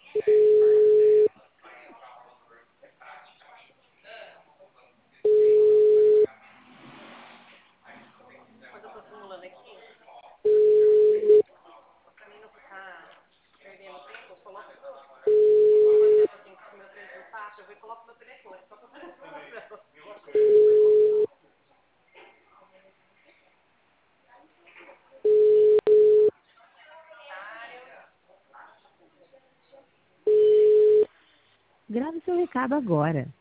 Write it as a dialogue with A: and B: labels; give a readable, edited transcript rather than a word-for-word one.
A: Mas eu tô simulando aqui, pra mim não ficar perdendo tempo, eu coloco, por exemplo, assim, se o meu tempo não passa, eu vou e coloco meu telefone, só pra fazer a simulação.
B: Grave seu recado agora.